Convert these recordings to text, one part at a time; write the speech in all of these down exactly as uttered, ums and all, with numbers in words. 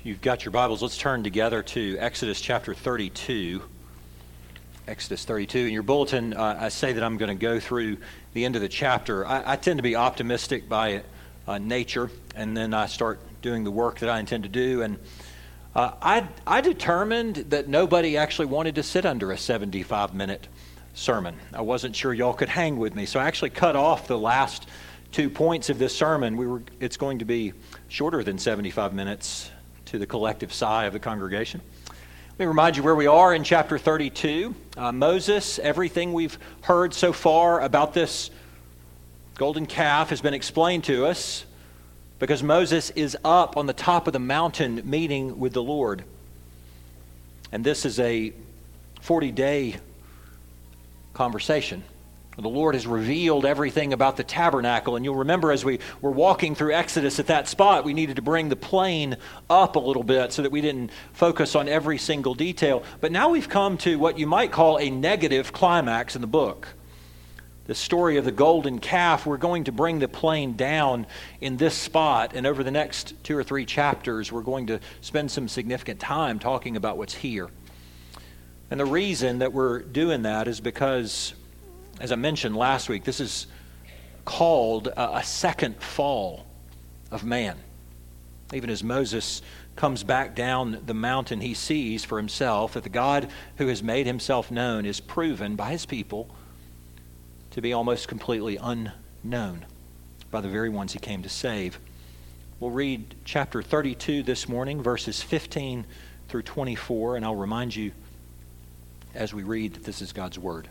You've got your Bibles. Let's turn together to Exodus chapter thirty-two. Exodus thirty-two. In your bulletin, uh, I say that I'm going to go through the end of the chapter. I, I tend to be optimistic by uh, nature, and then I start doing the work that I intend to do. And uh, I, I determined that nobody actually wanted to sit under a seventy-five minute sermon. I wasn't sure y'all could hang with me, so I actually cut off the last two points of this sermon. We were. It's going to be shorter than seventy-five minutes. To the collective sigh of the congregation. Let me remind you where we are in chapter thirty-two. Uh, Moses, everything we've heard so far about this golden calf has been explained to us because Moses is up on the top of the mountain meeting with the Lord. And this is a forty-day conversation. The Lord has revealed everything about the tabernacle. And you'll remember as we were walking through Exodus at that spot, we needed to bring the plane up a little bit so that we didn't focus on every single detail. But now we've come to what you might call a negative climax in the book. The story of the golden calf, we're going to bring the plane down in this spot. And over the next two or three chapters, we're going to spend some significant time talking about what's here. And the reason that we're doing that is because, as I mentioned last week, this is called a, a second fall of man. Even as Moses comes back down the mountain, he sees for himself that the God who has made himself known is proven by his people to be almost completely unknown by the very ones he came to save. We'll read chapter thirty-two this morning, verses fifteen through twenty-four, and I'll remind you as we read that this is God's word.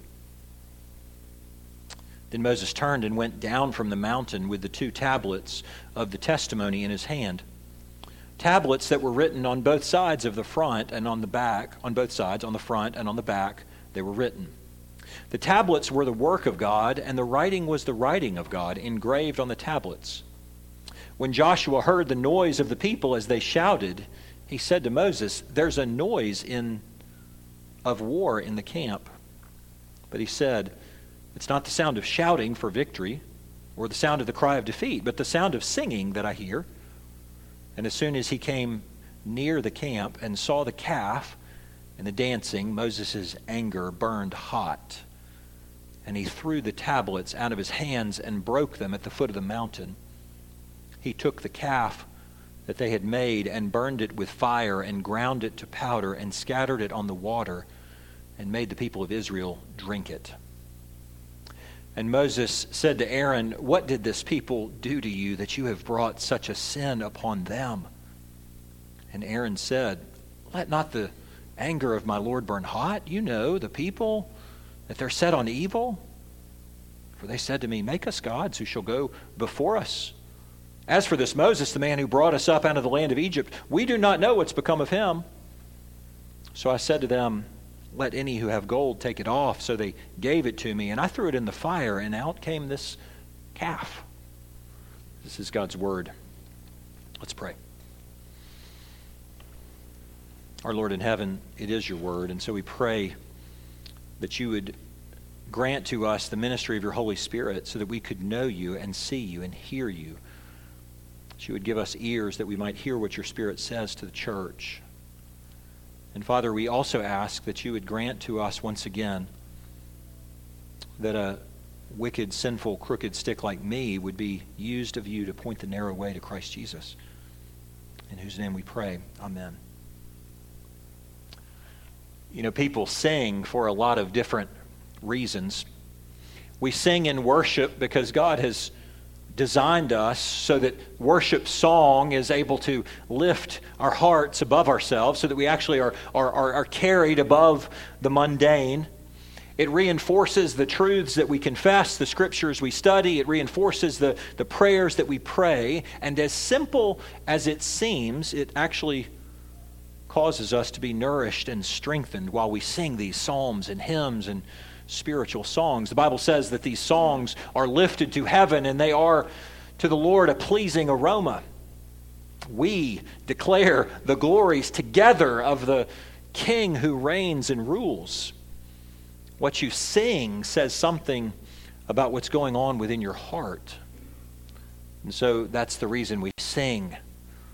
Then Moses turned and went down from the mountain with the two tablets of the testimony in his hand. Tablets that were written on both sides of the front and on the back, on both sides, on the front and on the back, they were written. The tablets were the work of God, and the writing was the writing of God, engraved on the tablets. When Joshua heard the noise of the people as they shouted, he said to Moses, "There's a noise in of war in the camp." But he said, "It's not the sound of shouting for victory or the sound of the cry of defeat, but the sound of singing that I hear." And as soon as he came near the camp and saw the calf and the dancing, Moses' anger burned hot. And he threw the tablets out of his hands and broke them at the foot of the mountain. He took the calf that they had made and burned it with fire and ground it to powder and scattered it on the water and made the people of Israel drink it. And Moses said to Aaron, "What did this people do to you that you have brought such a sin upon them?" And Aaron said, "Let not the anger of my Lord burn hot. You know, the people, that they're set on evil. For they said to me, 'Make us gods who shall go before us.' As for this Moses, the man who brought us up out of the land of Egypt, we do not know what's become of him." So I said to them, "Let any who have gold take it off." So they gave it to me, and I threw it in the fire, and out came this calf. This is God's word. Let's pray. Our Lord in heaven, it is your word, and so we pray that you would grant to us the ministry of your Holy Spirit so that we could know you and see you and hear you. That you would give us ears that we might hear what your Spirit says to the church. And Father, we also ask that you would grant to us once again that a wicked, sinful, crooked stick like me would be used of you to point the narrow way to Christ Jesus. In whose name we pray. Amen. You know, people sing for a lot of different reasons. We sing in worship because God has designed us so that worship song is able to lift our hearts above ourselves so that we actually are, are, are, are carried above the mundane. It reinforces the truths that we confess, the scriptures we study. It reinforces the, the prayers that we pray. And as simple as it seems, it actually causes us to be nourished and strengthened while we sing these psalms and hymns and spiritual songs. The Bible says that these songs are lifted to heaven and they are to the Lord a pleasing aroma. We declare the glories together of the King who reigns and rules. What you sing says something about what's going on within your heart. And so that's the reason we sing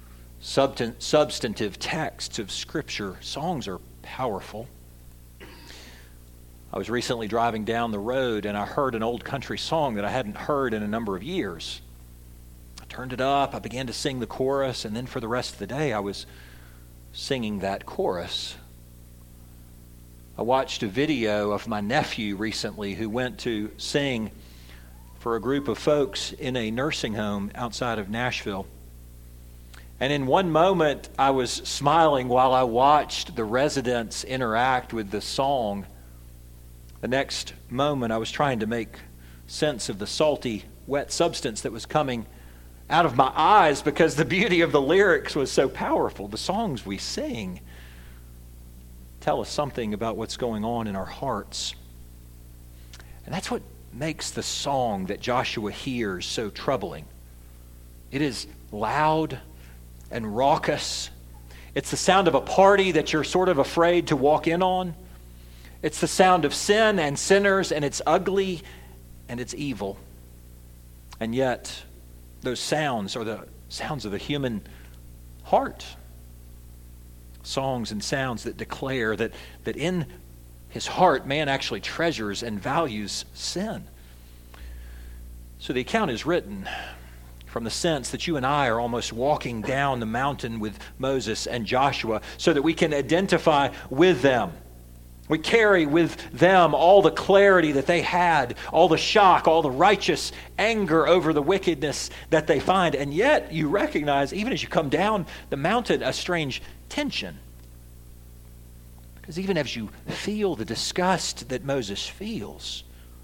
substan- substantive texts of Scripture. Songs are powerful. I was recently driving down the road and I heard an old country song that I hadn't heard in a number of years. I turned it up, I began to sing the chorus, and then for the rest of the day I was singing that chorus. I watched a video of my nephew recently who went to sing for a group of folks in a nursing home outside of Nashville. And in one moment, I was smiling while I watched the residents interact with the song. The next moment, I was trying to make sense of the salty, wet substance that was coming out of my eyes because the beauty of the lyrics was so powerful. The songs we sing tell us something about what's going on in our hearts. And that's what makes the song that Joshua hears so troubling. It is loud and raucous. It's the sound of a party that you're sort of afraid to walk in on. It's the sound of sin and sinners, and it's ugly and it's evil. And yet, those sounds are the sounds of the human heart. Songs and sounds that declare that, that in his heart, man actually treasures and values sin. So the account is written from the sense that you and I are almost walking down the mountain with Moses and Joshua so that we can identify with them. We carry with them all the clarity that they had, all the shock, all the righteous anger over the wickedness that they find. And yet you recognize, even as you come down the mountain, a strange tension. Because even as you feel the disgust that Moses feels,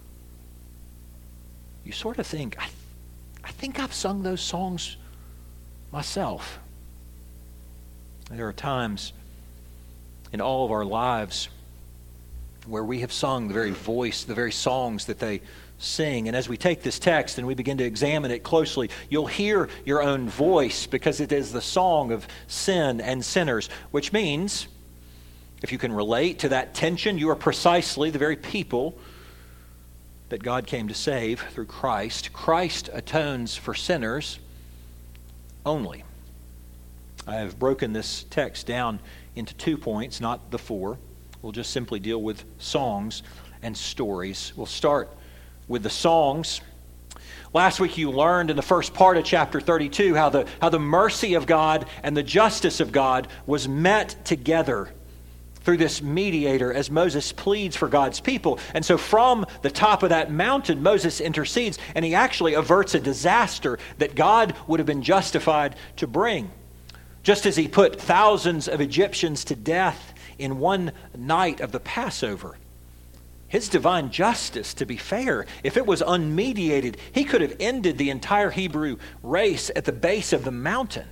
you sort of think, I, I think I've sung those songs myself. There are times in all of our lives where we have sung the very voice, the very songs that they sing. And as we take this text and we begin to examine it closely, you'll hear your own voice because it is the song of sin and sinners, which means if you can relate to that tension, you are precisely the very people that God came to save through Christ. Christ atones for sinners only. I have broken this text down into two points, not the four. We'll just simply deal with songs and stories. We'll start with the songs. Last week you learned in the first part of chapter thirty-two how the, how the mercy of God and the justice of God was met together through this mediator as Moses pleads for God's people. And so from the top of that mountain, Moses intercedes, and he actually averts a disaster that God would have been justified to bring. Just as he put thousands of Egyptians to death in one night of the Passover. His divine justice, to be fair, if it was unmediated, he could have ended the entire Hebrew race at the base of the mountain.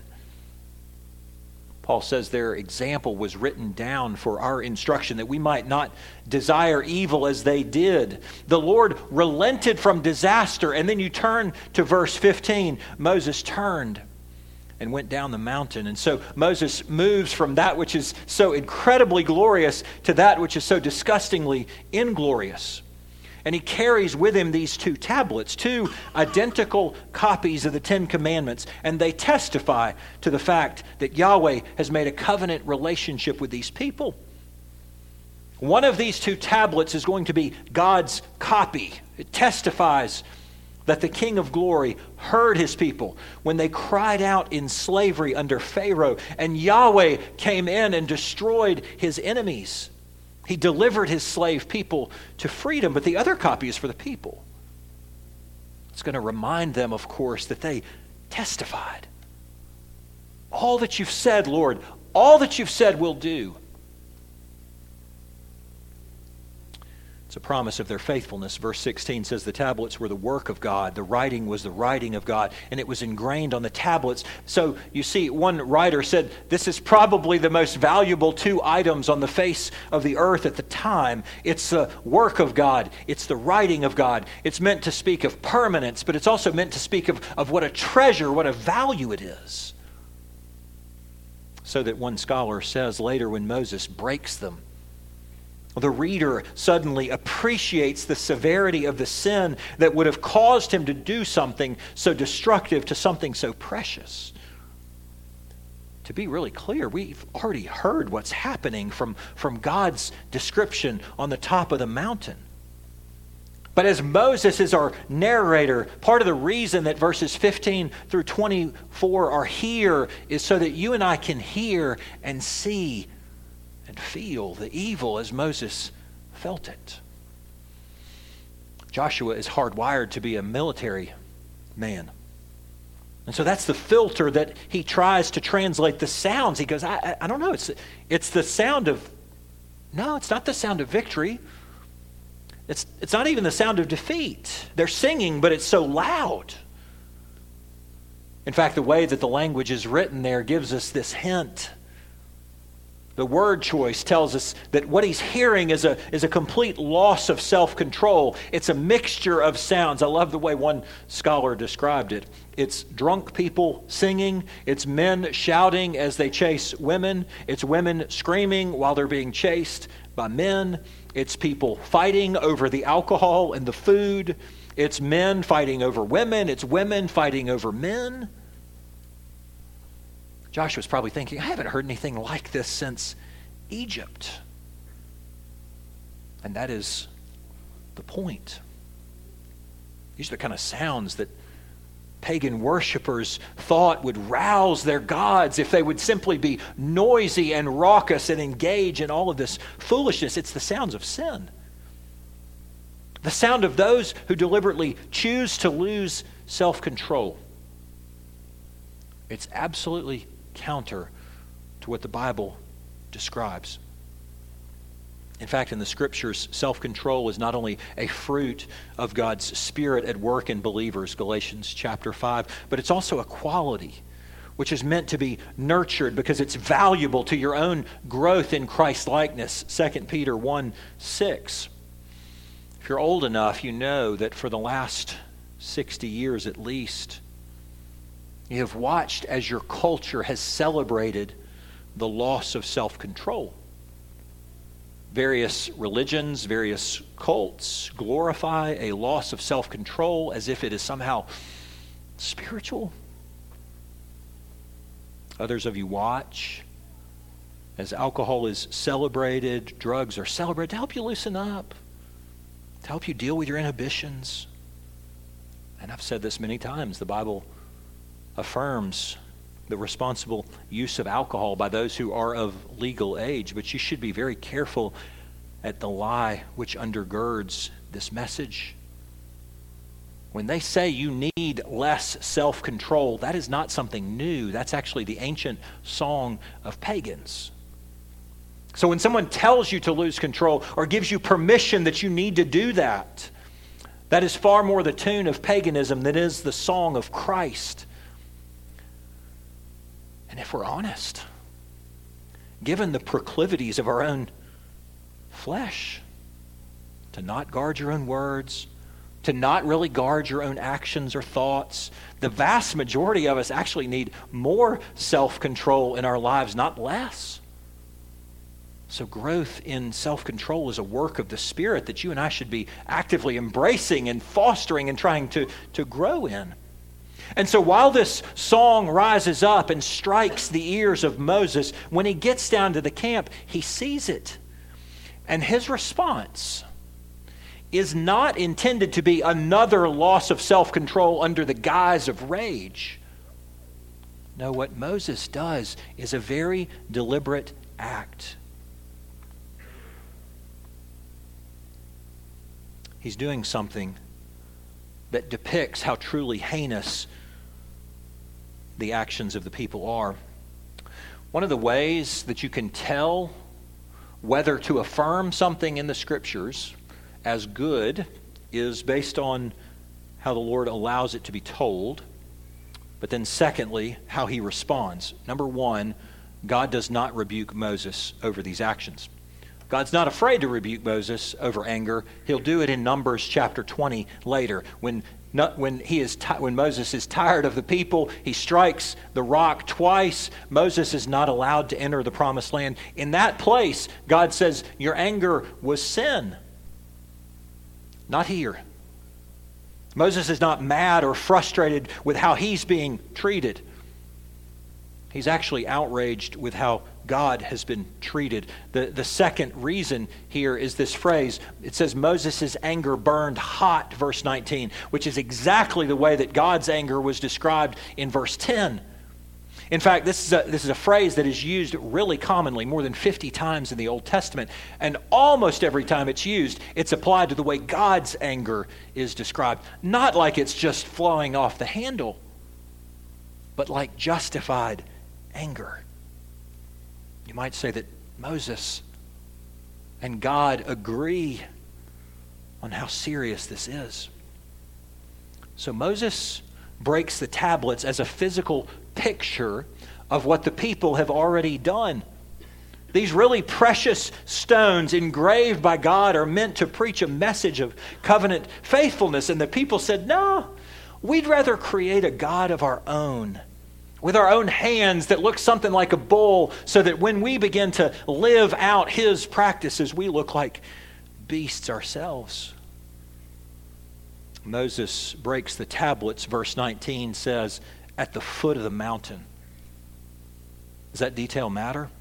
Paul says their example was written down for our instruction, that we might not desire evil as they did. The Lord relented from disaster. And then you turn to verse fifteen. Moses turned and went down the mountain. And so Moses moves from that which is so incredibly glorious to that which is so disgustingly inglorious. And he carries with him these two tablets, two identical copies of the Ten Commandments, and they testify to the fact that Yahweh has made a covenant relationship with these people. One of these two tablets is going to be God's copy. It testifies that the King of Glory heard his people when they cried out in slavery under Pharaoh, and Yahweh came in and destroyed his enemies. He delivered his slave people to freedom, but the other copy is for the people. It's going to remind them, of course, that they testified. All that you've said, Lord, all that you've said we'll do. It's a promise of their faithfulness. Verse sixteen says the tablets were the work of God. The writing was the writing of God, and it was ingrained on the tablets. So you see, one writer said this is probably the most valuable two items on the face of the earth at the time. It's the work of God. It's the writing of God. It's meant to speak of permanence, but it's also meant to speak of, of what a treasure, what a value it is. So that one scholar says later when Moses breaks them, the reader suddenly appreciates the severity of the sin that would have caused him to do something so destructive to something so precious. to be really clear, we've already heard what's happening from, from God's description on the top of the mountain. But as Moses is our narrator, part of the reason that verses fifteen through twenty-four are here is so that you and I can hear and see and feel the evil as Moses felt it. Joshua is hardwired to be a military man. And so that's the filter that he tries to translate the sounds. He goes, I, I, I don't know, it's, it's the sound of, no, it's not the sound of victory. It's, it's not even the sound of defeat. They're singing, but it's so loud. In fact, the way that the language is written there gives us this hint. The word choice tells us that what he's hearing is a, is a complete loss of self-control. It's a mixture of sounds. I love the way one scholar described it. It's drunk people singing. It's men shouting as they chase women. It's women screaming while they're being chased by men. It's people fighting over the alcohol and the food. It's men fighting over women. It's women fighting over men. Joshua's probably thinking, I haven't heard anything like this since Egypt. And that is the point. These are the kind of sounds that pagan worshipers thought would rouse their gods if they would simply be noisy and raucous and engage in all of this foolishness. It's the sounds of sin. The sound of those who deliberately choose to lose self-control. It's absolutely counter to what the Bible describes. In fact, in the Scriptures, self-control is not only a fruit of God's Spirit at work in believers, Galatians chapter five, but it's also a quality which is meant to be nurtured because it's valuable to your own growth in Christ-likeness, Second Peter one six. If you're old enough, you know that for the last sixty years at least, you have watched as your culture has celebrated the loss of self-control. Various religions, various cults glorify a loss of self-control as if it is somehow spiritual. Others of you watch as alcohol is celebrated, drugs are celebrated to help you loosen up, to help you deal with your inhibitions. And I've said this many times, the Bible affirms the responsible use of alcohol by those who are of legal age, but you should be very careful at the lie which undergirds this message. When they say you need less self-control, that is not something new. That's actually the ancient song of pagans. So when someone tells you to lose control or gives you permission that you need to do that, that is far more the tune of paganism than is the song of Christ. And if we're honest, given the proclivities of our own flesh, to not guard your own words, to not really guard your own actions or thoughts, the vast majority of us actually need more self-control in our lives, not less. So growth in self-control is a work of the Spirit that you and I should be actively embracing and fostering and trying to, to grow in. And so while this song rises up and strikes the ears of Moses, when he gets down to the camp, he sees it. And his response is not intended to be another loss of self-control under the guise of rage. No, what Moses does is a very deliberate act. He's doing something that depicts how truly heinous the actions of the people are. One of the ways that you can tell whether to affirm something in the Scriptures as good is based on how the Lord allows it to be told, but then secondly, how he responds. Number one, God does not rebuke Moses over these actions. God's not afraid to rebuke Moses over anger. He'll do it in Numbers chapter twenty later. When not, when he is ti- when Moses is tired of the people, he strikes the rock twice. Moses is not allowed to enter the promised land. In that place, God says, your anger was sin. Not here. Moses is not mad or frustrated with how he's being treated. He's actually outraged with how God has been treated. The, the second reason here is this phrase. It says Moses' anger burned hot, verse nineteen, which is exactly the way that God's anger was described in verse ten. In fact, this is a, this is a phrase that is used really commonly, more than fifty times in the Old Testament. And almost every time it's used, it's applied to the way God's anger is described. Not like it's just flowing off the handle, but like justified anger. You might say that Moses and God agree on how serious this is. So Moses breaks the tablets as a physical picture of what the people have already done. These really precious stones engraved by God are meant to preach a message of covenant faithfulness. And the people said, no, we'd rather create a God of our own, with our own hands, that looks something like a bull, so that when we begin to live out his practices, we look like beasts ourselves. Moses breaks the tablets, verse nineteen says, at the foot of the mountain. Does that detail matter?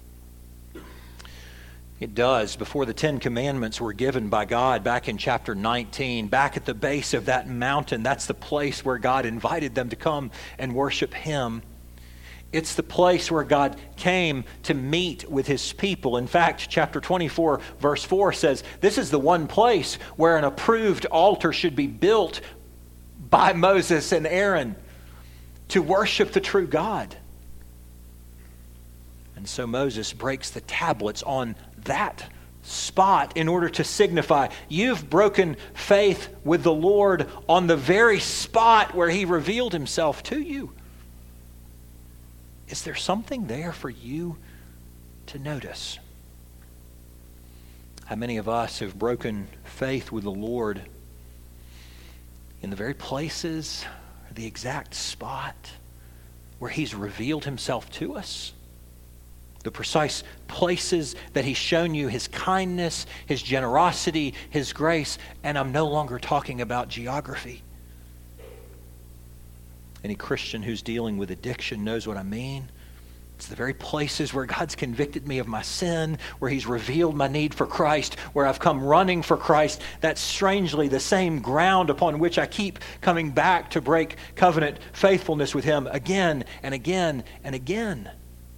It does. Before the Ten Commandments were given by God back in chapter nineteen, back at the base of that mountain, that's the place where God invited them to come and worship him. It's the place where God came to meet with his people. In fact, chapter twenty-four, verse four says, this is the one place where an approved altar should be built by Moses and Aaron to worship the true God. And so Moses breaks the tablets on that spot in order to signify you've broken faith with the Lord on the very spot where he revealed himself to you. Is there something there for you to notice? How many of us have broken faith with the Lord in the very places, the exact spot where he's revealed himself to us? The precise places that he's shown you his kindness, his generosity, his grace, and I'm no longer talking about geography. Any Christian who's dealing with addiction knows what I mean. It's the very places where God's convicted me of my sin, where he's revealed my need for Christ, where I've come running for Christ. That's strangely the same ground upon which I keep coming back to break covenant faithfulness with him again and again and again.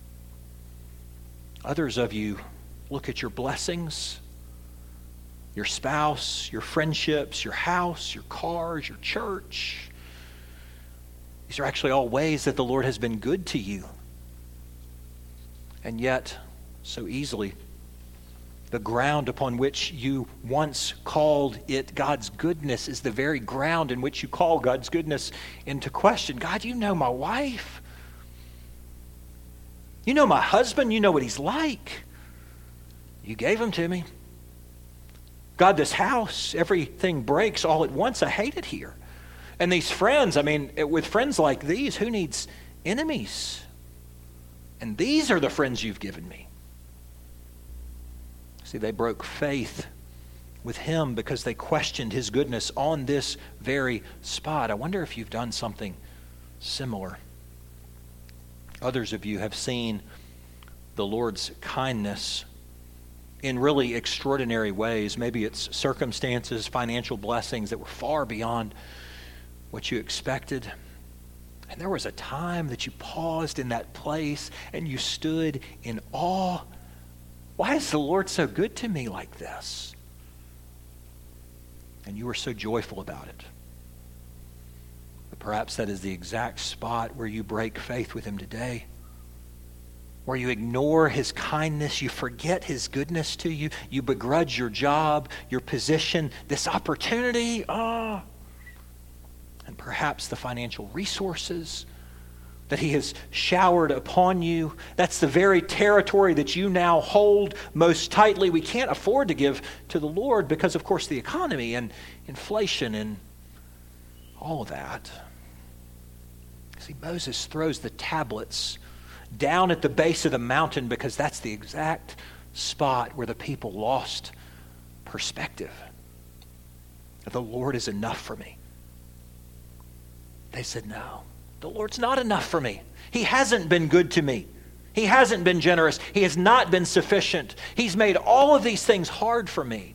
Others of you look at your blessings, your spouse, your friendships, your house, your cars, your church. These are actually all ways that the Lord has been good to you. And yet, so easily, the ground upon which you once called it God's goodness is the very ground in which you call God's goodness into question. God, you know my wife. You know my husband. You know what he's like. You gave him to me. God, this house, everything breaks all at once. I hate it here. And these friends, I mean, with friends like these, who needs enemies? And these are the friends you've given me. See, they broke faith with him because they questioned his goodness on this very spot. I wonder if you've done something similar. Others of you have seen the Lord's kindness in really extraordinary ways. Maybe it's circumstances, financial blessings that were far beyond what you expected. And there was a time that you paused in that place and you stood in awe. Why is the Lord so good to me like this? And you were so joyful about it. But perhaps that is the exact spot where you break faith with him today. Where you ignore his kindness, you forget his goodness to you, you begrudge your job, your position, this opportunity, ah. Oh. And perhaps the financial resources that he has showered upon you. That's the very territory that you now hold most tightly. We can't afford to give to the Lord because, of course, the economy and inflation and all of that. See, Moses throws the tablets down at the base of the mountain because that's the exact spot where the people lost perspective. The Lord is enough for me. They said, no, the Lord's not enough for me. He hasn't been good to me. He hasn't been generous. He has not been sufficient. He's made all of these things hard for me.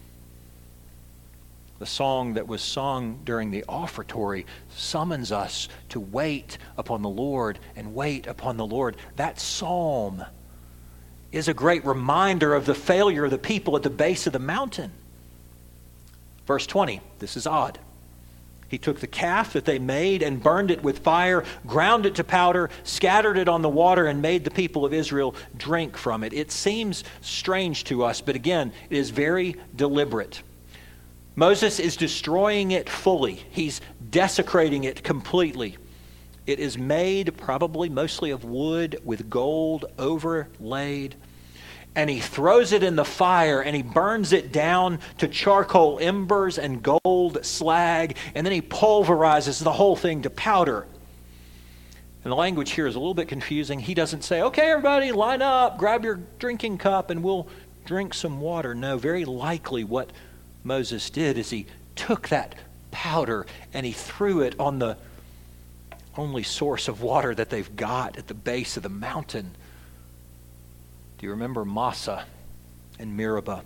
The song that was sung during the offertory summons us to wait upon the Lord and wait upon the Lord. That psalm is a great reminder of the failure of the people at the base of the mountain. Verse twenty, this is odd. He took the calf that they made and burned it with fire, ground it to powder, scattered it on the water, and made the people of Israel drink from it. It seems strange to us, but again, it is very deliberate. Moses is destroying it fully. He's desecrating it completely. It is made probably mostly of wood with gold overlaid. And he throws it in the fire and he burns it down to charcoal embers and gold slag. And then he pulverizes the whole thing to powder. And the language here is a little bit confusing. He doesn't say, okay, everybody, line up, grab your drinking cup and we'll drink some water. No, very likely what Moses did is he took that powder and he threw it on the only source of water that they've got at the base of the mountain. Do you remember Massa and Meribah?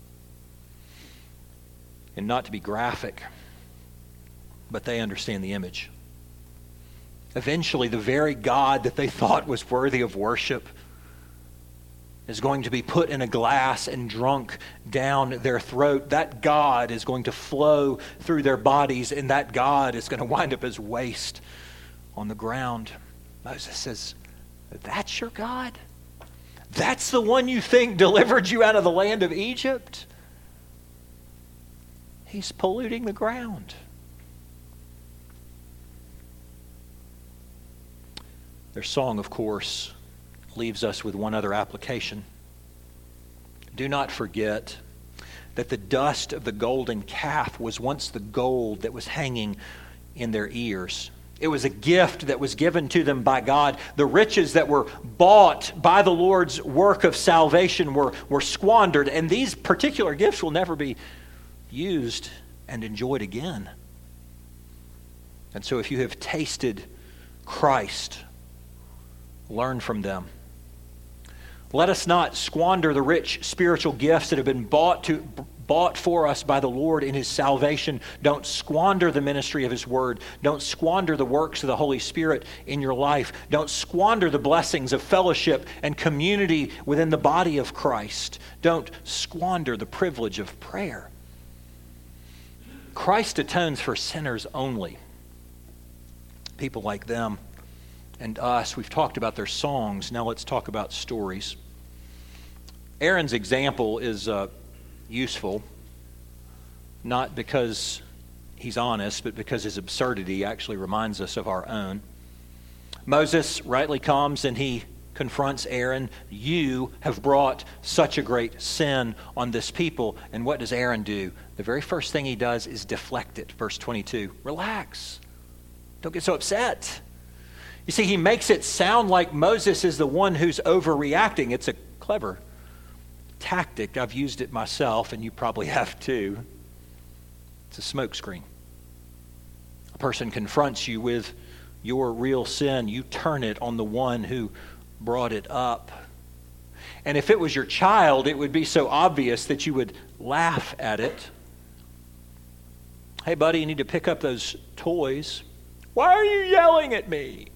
And not to be graphic, but they understand the image. Eventually, the very God that they thought was worthy of worship is going to be put in a glass and drunk down their throat. That God is going to flow through their bodies, and that God is going to wind up as waste on the ground. Moses says, that's your God? That's the one you think delivered you out of the land of Egypt? He's polluting the ground. Their song, of course, leaves us with one other application. Do not forget that the dust of the golden calf was once the gold that was hanging in their ears. It was a gift that was given to them by God. The riches that were bought by the Lord's work of salvation were, were squandered, and these particular gifts will never be used and enjoyed again. And so if you have tasted Christ, learn from them. Let us not squander the rich spiritual gifts that have been bought to bought for us by the Lord in His salvation. Don't squander the ministry of His Word. Don't squander the works of the Holy Spirit in your life. Don't squander the blessings of fellowship and community within the body of Christ. Don't squander the privilege of prayer. Christ atones for sinners only. People like them and us, we've talked about their songs. Now let's talk about stories. Aaron's example is uh, useful, not because he's honest, but because his absurdity actually reminds us of our own. Moses rightly comes and he confronts Aaron. You have brought such a great sin on this people. And what does Aaron do? The very first thing he does is deflect it. Verse twenty-two. Relax. Don't get so upset. You see, he makes it sound like Moses is the one who's overreacting. It's a clever tactic. I've used it myself, and you probably have too. It's a smokescreen. A person confronts you with your real sin. You turn it on the one who brought it up. And if it was your child, it would be so obvious that you would laugh at it. Hey, buddy, you need to pick up those toys. Why are you yelling at me?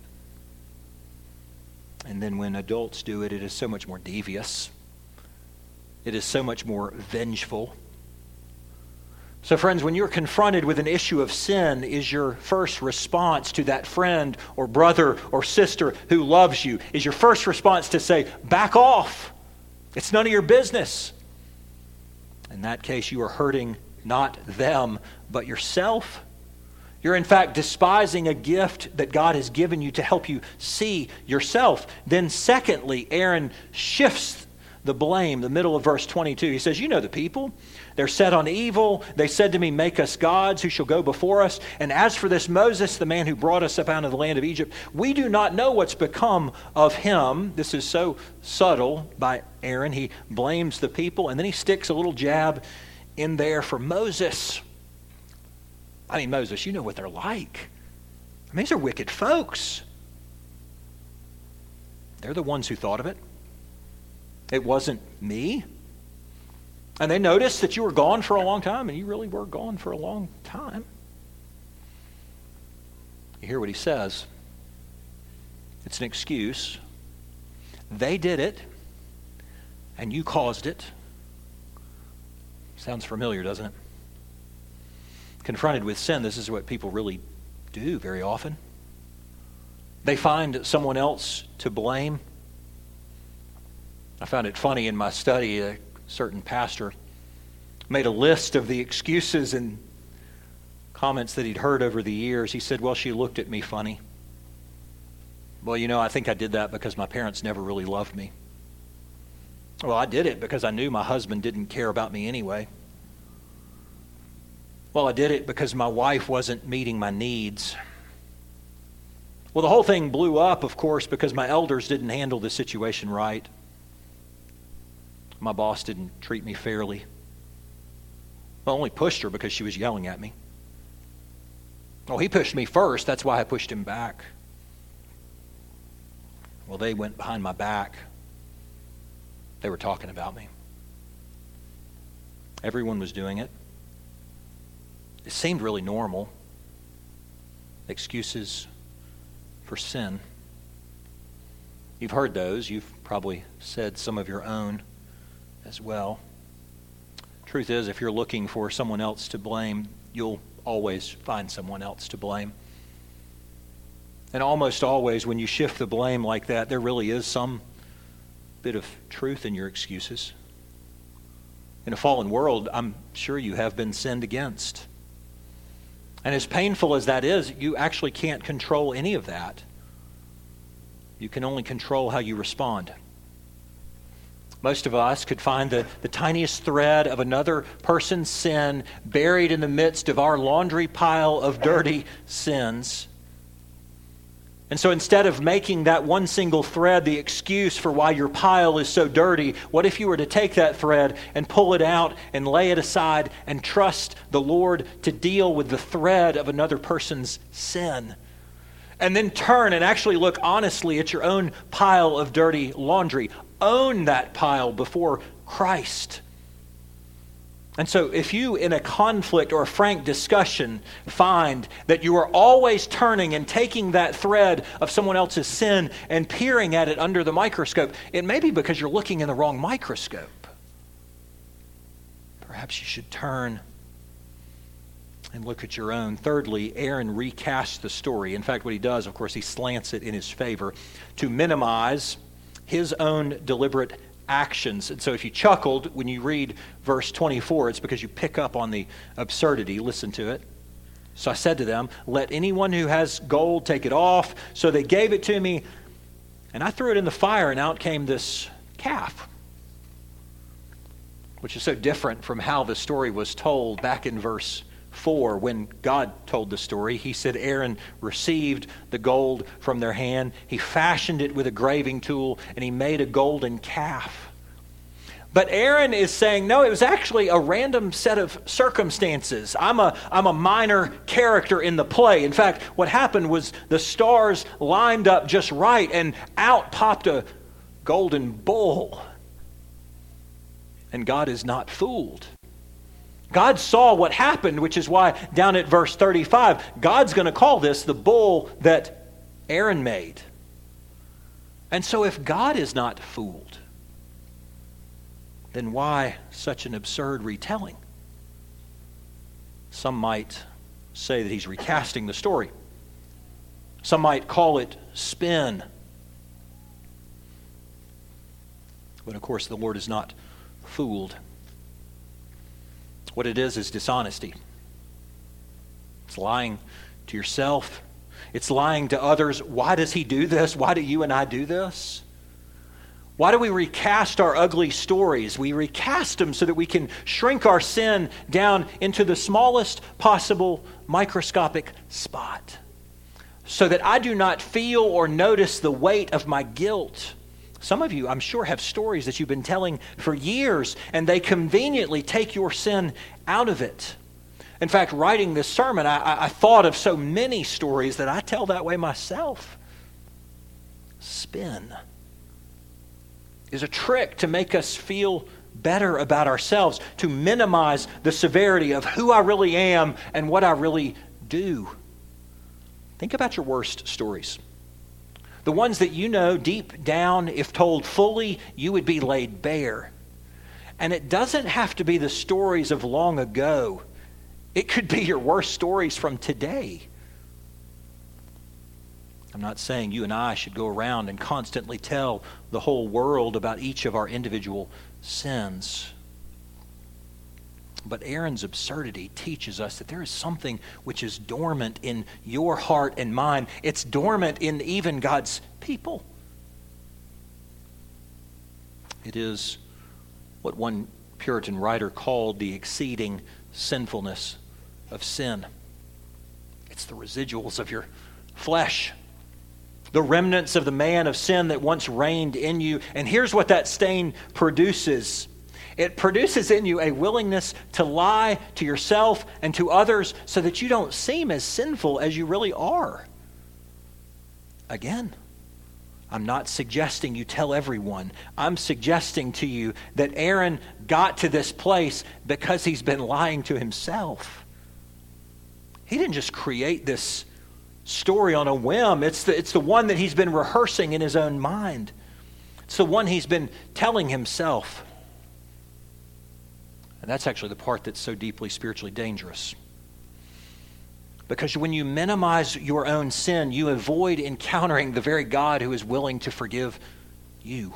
And then when adults do it, it is so much more devious. It is so much more vengeful. So friends, when you're confronted with an issue of sin, is your first response to that friend or brother or sister who loves you, is your first response to say, back off? It's none of your business. In that case, you are hurting not them, but yourself. You're in fact despising a gift that God has given you to help you see yourself. Then secondly, Aaron shifts the blame, the middle of verse twenty-two. He says, you know the people. They're set on evil. They said to me, make us gods who shall go before us. And as for this Moses, the man who brought us up out of the land of Egypt, we do not know what's become of him. This is so subtle by Aaron. He blames the people, and then he sticks a little jab in there for Moses. I mean, Moses, you know what they're like. I mean, these are wicked folks. They're the ones who thought of it. It wasn't me. And they noticed that you were gone for a long time, and you really were gone for a long time. You hear what he says. It's an excuse. They did it, and you caused it. Sounds familiar, doesn't it? Confronted with sin, this is what people really do very often. They find someone else to blame. I found it funny in my study, a certain pastor made a list of the excuses and comments that he'd heard over the years. He said, well, she looked at me funny. Well, you know, I think I did that because my parents never really loved me. Well, I did it because I knew my husband didn't care about me anyway. Well, I did it because my wife wasn't meeting my needs. Well, the whole thing blew up, of course, because my elders didn't handle the situation right. My boss didn't treat me fairly. I only pushed her because she was yelling at me. Oh, he pushed me first. That's why I pushed him back. Well, they went behind my back. They were talking about me. Everyone was doing it. It seemed really normal. Excuses for sin. You've heard those. You've probably said some of your own as well. Truth is, if you're looking for someone else to blame, you'll always find someone else to blame. And almost always when you shift the blame like that, there really is some bit of truth in your excuses. In a fallen world, I'm sure you have been sinned against. And as painful as that is, you actually can't control any of that. You can only control how you respond. Most of us could find the, the tiniest thread of another person's sin buried in the midst of our laundry pile of dirty sins. And so instead of making that one single thread the excuse for why your pile is so dirty, what if you were to take that thread and pull it out and lay it aside and trust the Lord to deal with the thread of another person's sin? And then turn and actually look honestly at your own pile of dirty laundry. Own that pile before Christ. And so if you, in a conflict or a frank discussion, find that you are always turning and taking that thread of someone else's sin and peering at it under the microscope, it may be because you're looking in the wrong microscope. Perhaps you should turn and look at your own. Thirdly, Aaron recasts the story. In fact, what he does, of course, he slants it in his favor to minimize his own deliberate actions. And so if you chuckled when you read verse twenty-four, it's because you pick up on the absurdity. Listen to it. So I said to them, let anyone who has gold take it off. So they gave it to me, and I threw it in the fire, and out came this calf, which is so different from how the story was told back in verse four. When God told the story, he said Aaron received the gold from their hand. He fashioned it with a graving tool, and he made a golden calf. But Aaron is saying, no, it was actually a random set of circumstances. I'm a, I'm a minor character in the play. In fact, what happened was the stars lined up just right, and out popped a golden bull. And God is not fooled. God saw what happened, which is why down at verse thirty-five, God's going to call this the bull that Aaron made. And so if God is not fooled, then why such an absurd retelling? Some might say that he's recasting the story. Some might call it spin. But of course, the Lord is not fooled. What it is is dishonesty. It's lying to yourself. It's lying to others. Why does he do this? Why do you and I do this? Why do we recast our ugly stories? We recast them so that we can shrink our sin down into the smallest possible microscopic spot, so that I do not feel or notice the weight of my guilt. Some of you, I'm sure, have stories that you've been telling for years, and they conveniently take your sin out of it. In fact, writing this sermon, I, I thought of so many stories that I tell that way myself. Spin. is a trick to make us feel better about ourselves, to minimize the severity of who I really am and what I really do. Think about your worst stories. The ones that you know deep down, if told fully, you would be laid bare. And it doesn't have to be the stories of long ago. It could be your worst stories from today. I'm not saying you and I should go around and constantly tell the whole world about each of our individual sins. But Aaron's absurdity teaches us that there is something which is dormant in your heart and mine. It's dormant in even God's people. It is what one Puritan writer called the exceeding sinfulness of sin. It's the residuals of your flesh, the remnants of the man of sin that once reigned in you. And here's what that stain produces. It produces in you a willingness to lie to yourself and to others so that you don't seem as sinful as you really are. Again, I'm not suggesting you tell everyone. I'm suggesting to you that Aaron got to this place because he's been lying to himself. He didn't just create this story on a whim. It's the, it's the one that he's been rehearsing in his own mind. It's the one he's been telling himself. And that's actually the part that's so deeply spiritually dangerous. Because when you minimize your own sin, you avoid encountering the very God who is willing to forgive you.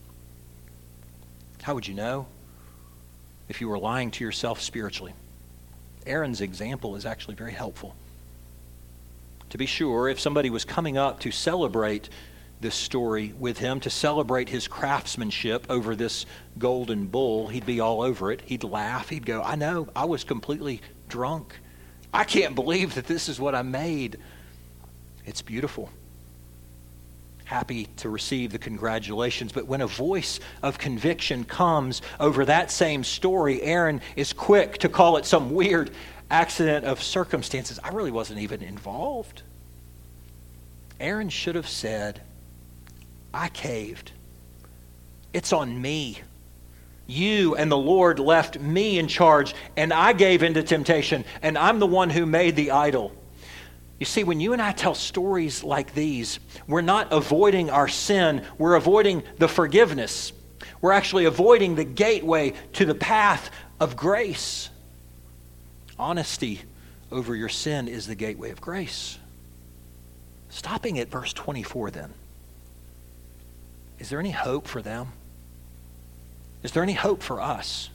How would you know if you were lying to yourself spiritually? Aaron's example is actually very helpful. To be sure, if somebody was coming up to celebrate this story with him, to celebrate his craftsmanship over this golden bull, he'd be all over it. He'd laugh. He'd go, I know, I was completely drunk. I can't believe that this is what I made. It's beautiful. Happy to receive the congratulations. But when a voice of conviction comes over that same story, Aaron is quick to call it some weird accident of circumstances. I really wasn't even involved. Aaron should have said, I caved. It's on me. You and the Lord left me in charge, and I gave into temptation, and I'm the one who made the idol. You see, when you and I tell stories like these, we're not avoiding our sin, we're avoiding the forgiveness. We're actually avoiding the gateway to the path of grace. Honesty over your sin is the gateway of grace. Stopping at verse twenty-four then. Is there any hope for them? Is there any hope for us?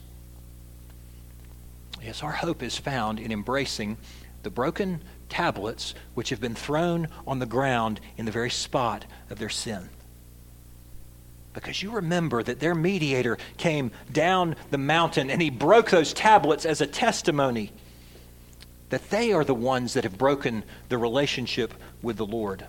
Yes, our hope is found in embracing the broken tablets which have been thrown on the ground in the very spot of their sin. Because you remember that their mediator came down the mountain and he broke those tablets as a testimony that they are the ones that have broken the relationship with the Lord.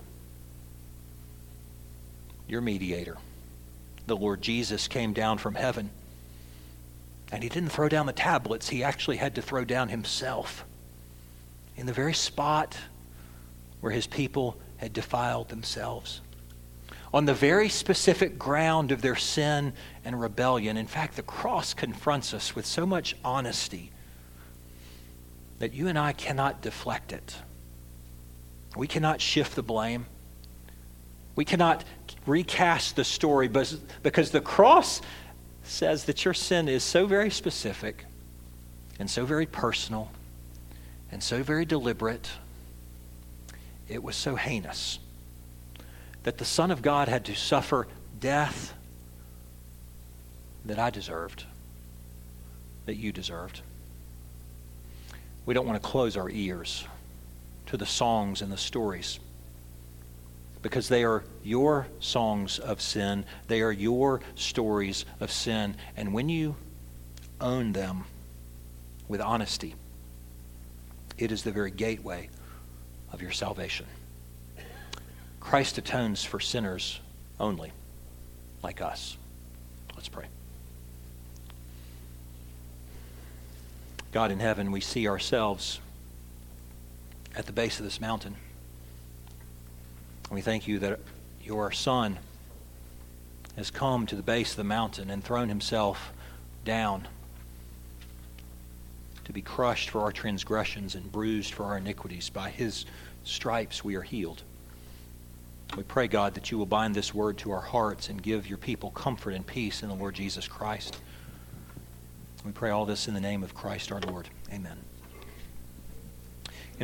Your mediator, the Lord Jesus, came down from heaven. And he didn't throw down the tablets. He actually had to throw down himself in the very spot where his people had defiled themselves. On the very specific ground of their sin and rebellion. In fact, the cross confronts us with so much honesty that you and I cannot deflect it. We cannot shift the blame. We cannot recast the story because the cross says that your sin is so very specific and so very personal and so very deliberate. It was so heinous that the Son of God had to suffer death that I deserved, that you deserved. We don't want to close our ears to the songs and the stories because they are your songs of sin. They are your stories of sin. And when you own them with honesty, it is the very gateway of your salvation. Christ atones for sinners only, like us. Let's pray. God in heaven, we see ourselves at the base of this mountain. And we thank you that your Son has come to the base of the mountain and thrown himself down to be crushed for our transgressions and bruised for our iniquities. By his stripes we are healed. We pray, God, that you will bind this word to our hearts and give your people comfort and peace in the Lord Jesus Christ. We pray all this in the name of Christ our Lord. Amen.